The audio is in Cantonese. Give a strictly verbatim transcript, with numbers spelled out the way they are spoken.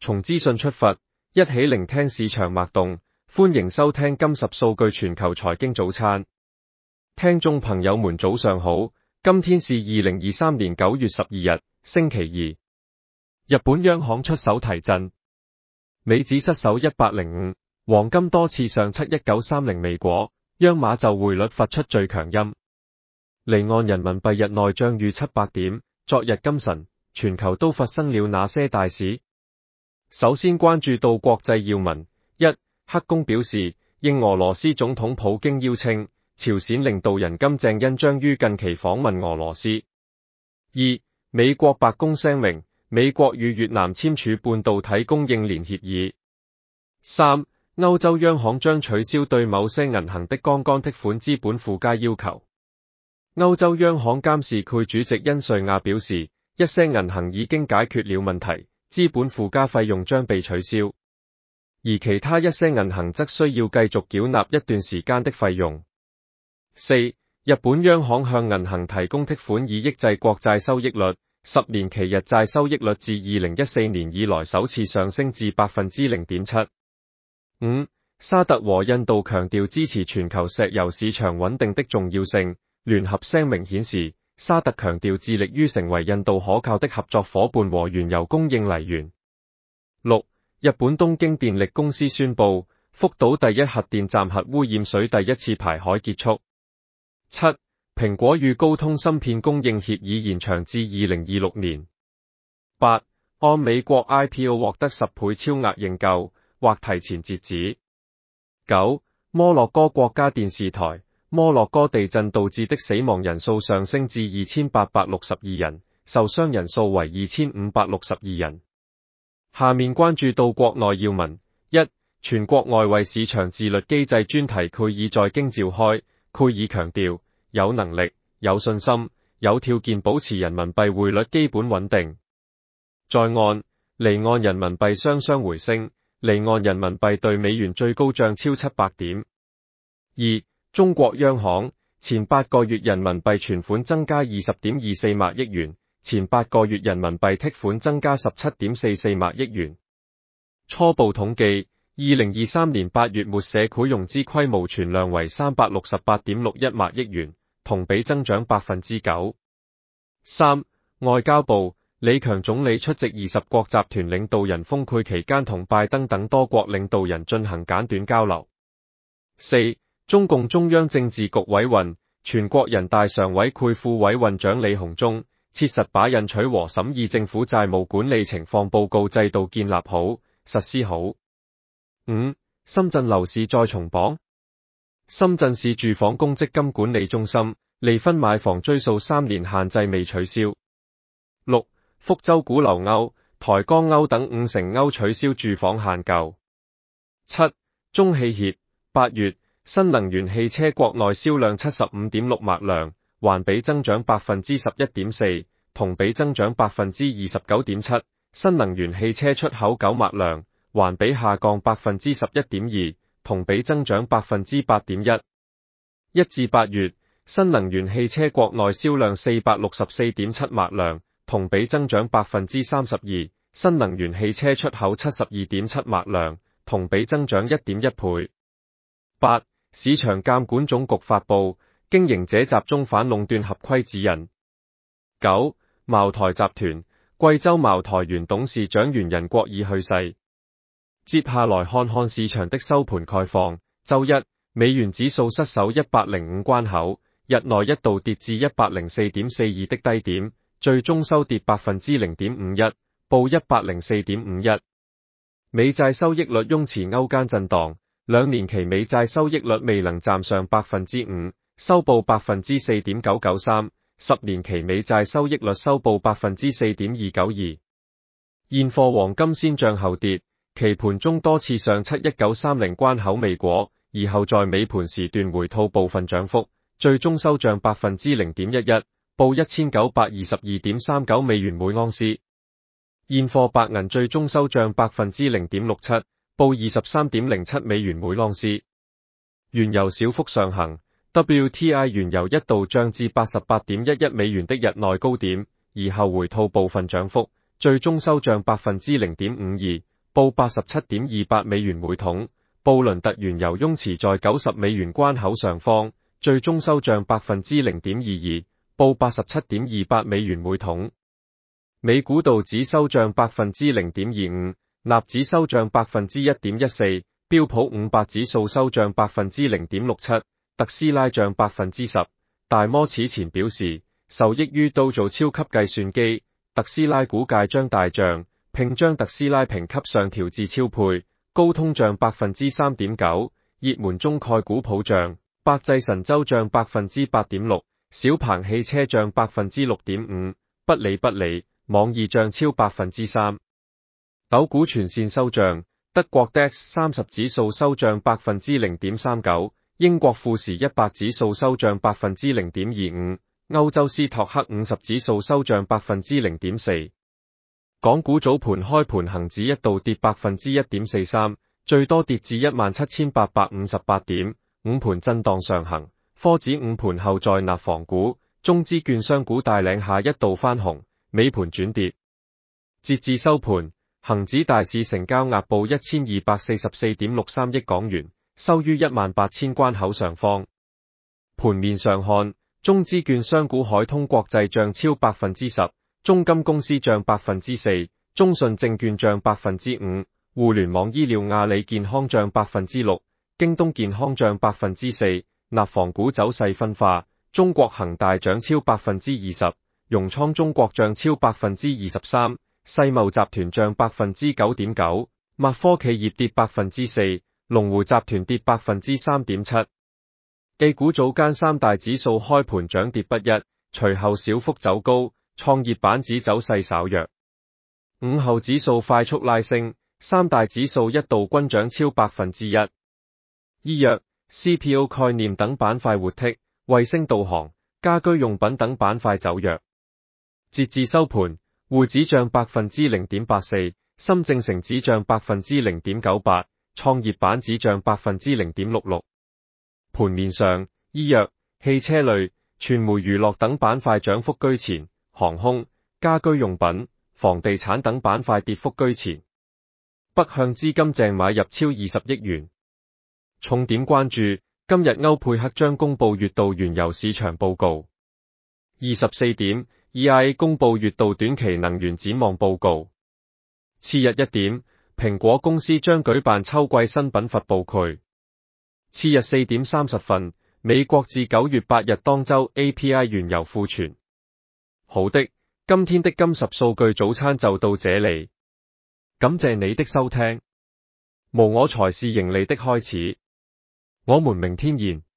從資訊出發，一起聆聽市場脈動。歡迎收聽今十數據全球財經早餐。聽眾朋友們早上好，今天是二零二三年九月十二日，星期二。日本央行出手提振，美指失守一百零五，黃金多次上測一九三零美果，央碼就匯率發出最強音。離岸人民幣日內漲逾七百點，昨日今晨，全球都發生了哪些大事？首先關注到國際要聞。一、黑宮表示，應俄羅斯總統普京邀請，朝鮮領導人金正恩將於近期訪問俄羅斯。二、美國白宮聲明，美國與越南簽署半導體供應鏈協議。三、歐洲央行將取消對某些銀行的槓桿提款資本附加要求。歐洲央行監事會主席恩瑞亞表示，一些銀行已經解決了問題，資本附加費用將被取消，而其他一些銀行則需要繼續繳納一段時間的費用。四、日本央行向銀行提供提款以抑制國債收益率，十年期日債收益率自二零一四年以來首次上升至百分之零點七。五、沙特和印度強調支持全球石油市場穩定的重要性，聯合聲明顯示，沙特強調致力於成為印度可靠的合作夥伴和原油供應來源。六、日本東京電力公司宣布，福島第一核電站核污染水第一次排海結束。七、蘋果與高通芯片供應協議延長至二零二六年。八、按美國 I P O 獲得十倍超額認購，或提前截止。九、摩洛哥國家電視台，摩洛哥地震導致的死亡人數上升至二千八百六十二人，受傷人數為二千五百六十二人。下面關注到國內要聞。一、全國外匯市場自律機制專題會議在京召開，會議強調，有能力、有信心、有條件保持人民幣匯率基本穩定。在岸、離岸人民幣雙雙回升，離岸人民幣對美元最高漲超七百點。二、中國央行前八個月人民幣存款增加二十點二四萬億元，前八個月人民幣提款增加十七點四四萬億元。初步統計，二零二三年八月末社會融資規模存量為三百六十八點六一萬億元，同比增長百分之九。三、外交部李強總理出席二十國集團領導人峰會期間，同拜登等多國領導人進行簡短交流。四、中共中央政治局委員、全國人大常委會副委員長李鴻忠，切實把印取和審議政府債務管理情況報告制度建立好、實施好。五、深圳樓市再重磅，深圳市住房公積金管理中心離婚買房追溯三年限制未取消。六、福州鼓樓歐、台江歐等五城歐取消住房限購。七、中汽協八月新能源汽車國內銷量七十五點六萬輛，環比增長百分之十一點四，同比增長百分之二十九點七。新能源汽車出口九萬輛，環比下降百分之十一點二，同比增長百分之八點一。一至八月，新能源汽車國內銷量四百六十四點七萬輛，同比增長百分之三十二。新能源汽車出口七十二點七萬輛，同比增長一點一倍。八、市場監管總局發布經營者集中反壟斷合規指引。九、茅台集團貴州茅台原董事長袁仁國已去世。接下來看看市場的收盤概況。周一，美元指數失守一百零五關口，日內一度跌至一百零四點四二的低點，最終收跌百分之零點五一，報一百零四點五一。美債收益率雍持歐間震盪，兩年期美債收益率未能站上百分之五，收報百分之四點九九三。十年期美債收益率收報百分之四點二九二。現貨黃金先漲後跌，期盤中多次上測一九三零關口未果，而後在尾盤時段回吐部分漲幅，最終收漲百分之零點一一，報一千九百二十二點三九美元每盎司。現貨白銀最終收漲百分之零點六七，報二十三點零七美元每盎司。原油小幅上行。W T I 原油一度漲至八十八點一一美元的日內高點，而後回吐部分漲幅，最終收漲百分之零點五二， 報八十七點二八美元每桶。布倫特原油雍持在九十美元關口上方，最終收漲百分之零點二二，報八十七點二八美元每桶。美股道指收漲百分之零點二五，納指收漲百分之一點一四，標普五百指數收漲百分之零點六七，特斯拉漲百分之十。大摩此前表示，受益於刀做超級計算機，特斯拉股價將大漲，並將特斯拉評級上調至超配。高通漲百分之三點九，熱門中概股普漲，百濟神州漲百分之八點六，小鵬汽車漲百分之六點五，不理不理，網易漲超百分之三。斗股全線收漲，德國 D A X 三十指數收漲百分之零點三九，英國富時一百指數收漲百分之零點二五，歐洲斯托克五十指數收漲百分之零點四。港股早盤開盤恒指一度跌百分之一點四三，最多跌至一萬七千八百五十八點，午盤震盪上行。科指午盤後在納房股、中資券商股帶領下一度翻紅，尾盤轉跌。截至收盤，恒指大市成交額報一千二百四十四點六三億港元，收於一萬八千關口上方。盤面上看，中資券商股海通國際漲超百分之十。中金公司漲百分之四，中信證券漲百分之五，互聯網醫療阿里健康漲百分之六，京東健康漲百分之四。納房股走勢分化，中國恒大漲超百分之二十，融創中國漲超百分之二十三，世茂集團漲百分之九點九，默科企業跌百分之四，龍湖集團跌百分之三點七。A 股早間三大指數開盤漲跌不一，隨後小幅走高。創業板指走勢稍弱，午後指數快速拉升，三大指數一度均漲超百分之一。醫藥、C P O 概念等板塊活剔，衛星導航、家居用品等板塊走弱。截至收盤，滬指漲百分之零點八四，深證成指漲百分之零點九八，創業板指漲百分之零點六六。盤面上，醫藥、汽車類、傳媒娛樂等板塊漲幅居前。航空、家居用品、房地產等板塊跌幅居前。北向資金淨買入超二十億元。重點關注，今日歐佩克將公布月度原油市場報告。二十四點 ，E I A 公布月度短期能源展望報告。次日一點，蘋果公司將舉辦秋季新品發布會。次日四點三十分，美國至九月八日當周 A P I 原油庫存。好的，今天的金十數據早餐就到這裡，感謝你的收聽，無我才是盈利的開始，我們明天見。